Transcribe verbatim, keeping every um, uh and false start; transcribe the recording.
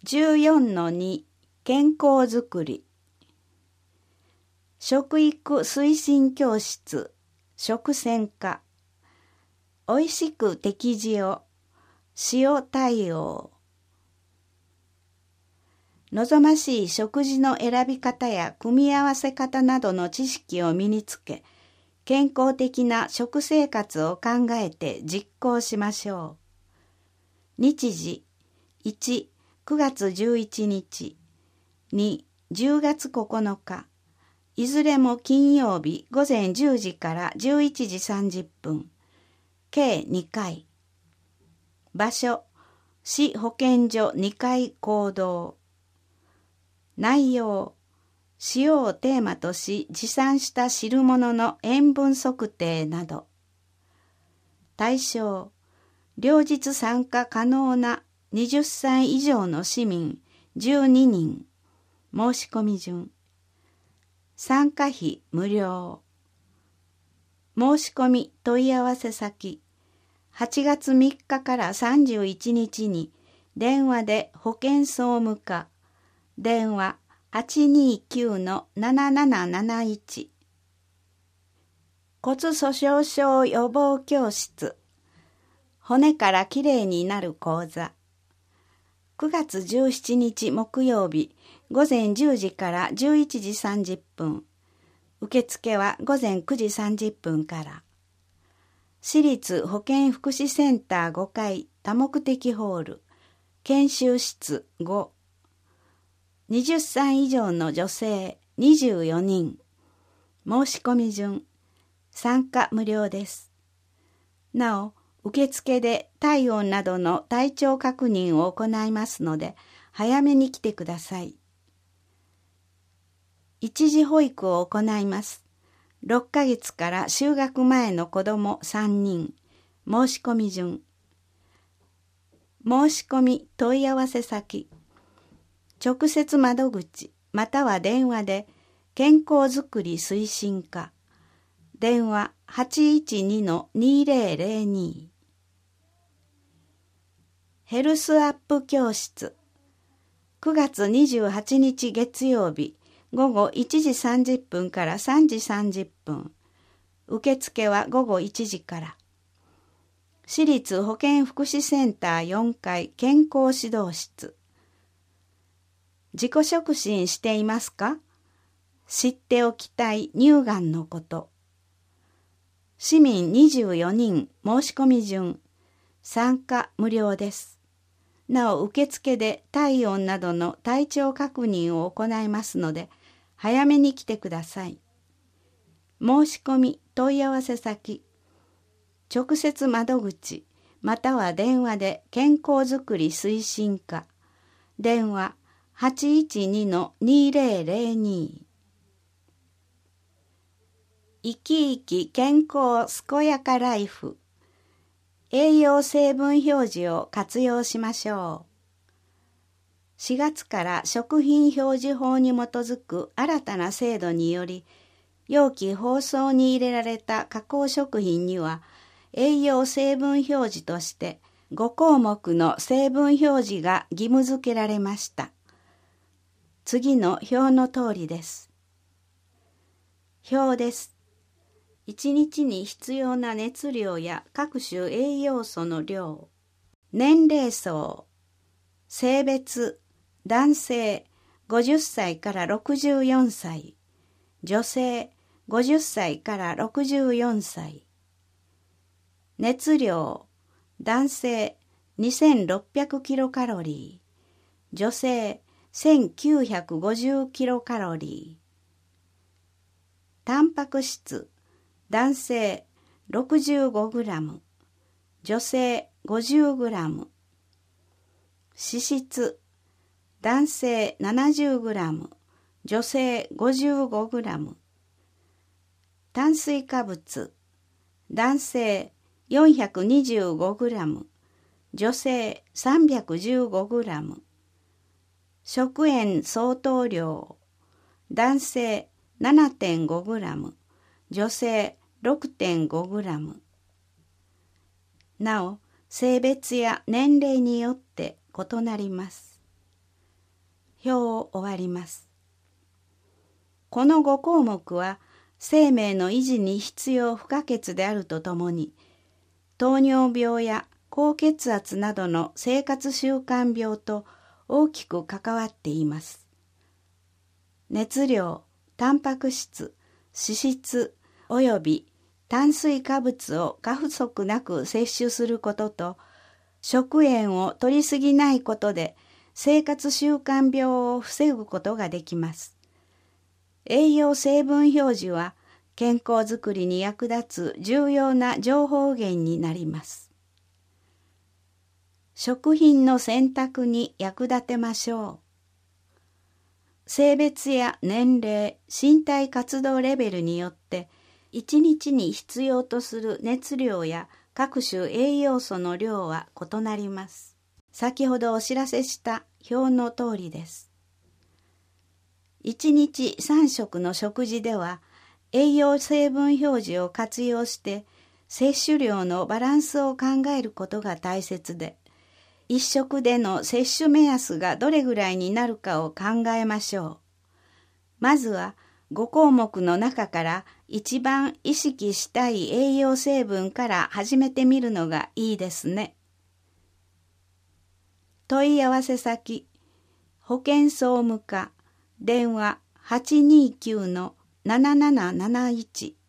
じゅうよんのに 健康づくり。食育推進教室食専科。おいしく適時を塩対応。望ましい食事の選び方や組み合わせ方などの知識を身につけ、健康的な食生活を考えて実行しましょう。日時いち、くがつじゅういちにち、に、じゅうがつここのか、いずれも金曜日午前じゅうじからじゅういちじさんじゅっぷん、計にかい。場所、市保健所にかい講堂。内容、塩をテーマとし持参した汁物の塩分測定など。対象、両日参加可能なはたち以上の市民じゅうににん。申し込み順。参加費無料。申し込み問い合わせ先、はちがつみっかからさんじゅういちにちに電話で保健総務課、電話 はちにーきゅうのなななななないち。骨粗鬆症予防教室、骨からきれいになる講座。くがつじゅうしちにち木曜日、午前じゅうじからじゅういちじさんじゅっぷん。受付は午前くじさんじゅっぷんから。市立保健福祉センターごかい多目的ホール、研修室ご。はたち以上の女性にじゅうよにん。申し込み順。参加無料です。なお、受付で体温などの体調確認を行いますので、早めに来てください。一時保育を行います。ろっかげつから就学前の子どもさんにん。申し込み順。申し込み問い合わせ先、直接窓口または電話で健康づくり推進課、電話 はちいちにのにぜろぜろに。ヘルスアップ教室、くがつにじゅうはちにち月曜日、午後いちじさんじゅっぷんからさんじさんじゅっぷん。受付は午後いちじから。市立保健福祉センターよんかい健康指導室。自己触診していますか？知っておきたい乳がんのこと。市民にじゅうよにん申し込み順。参加無料です。なお受付で体温などの体調確認を行いますので、早めに来てください。申し込み問い合わせ先、直接窓口または電話で健康づくり推進課、電話 はちいちにのにぜろぜろに。生き生き健康健やかライフ、栄養成分表示を活用しましょう。しがつから食品表示法に基づく新たな制度により、容器包装に入れられた加工食品には栄養成分表示としてごこうもくの成分表示が義務付けられました。次の表の通りです。表です。いちにちに必要な熱量や各種栄養素の量、年齢層、性別、男性ごじゅっさいからろくじゅうよんさい、女性ごじゅっさいからろくじゅうよんさい。熱量、男性にせんろっぴゃくキロカロリー、女性せんきゅうひゃくごじゅうキロカロリー。タンパク質、男性 ろくじゅうごグラム、女性 ごじゅうグラム。脂質、男性 ななじゅうグラム、女性 ごじゅうごグラム。炭水化物、男性 よんひゃくにじゅうごグラム、女性 さんびゃくじゅうごグラム。食塩相当量、男性 ななてんごグラム、女性 ろくてんごグラム。なお、性別や年齢によって異なります。 表を終わります。このご項目は生命の維持に必要不可欠であるとともに、糖尿病や高血圧などの生活習慣病と大きく関わっています。熱量、タンパク質、脂質および炭水化物を過不足なく摂取することと、食塩を摂りすぎないことで生活習慣病を防ぐことができます。栄養成分表示は健康づくりに役立つ重要な情報源になります。食品の選択に役立てましょう。性別や年齢、身体活動レベルによっていちにちに必要とする熱量や各種栄養素の量は異なります。先ほどお知らせした表の通りです。いちにちさん食の食事では栄養成分表示を活用して摂取量のバランスを考えることが大切で、一食での摂取目安がどれぐらいになるかを考えましょう。まずはご項目の中から一番意識したい栄養成分から始めてみるのがいいですね。問い合わせ先、保健総務課、電話 はちにきゅうのななななななないち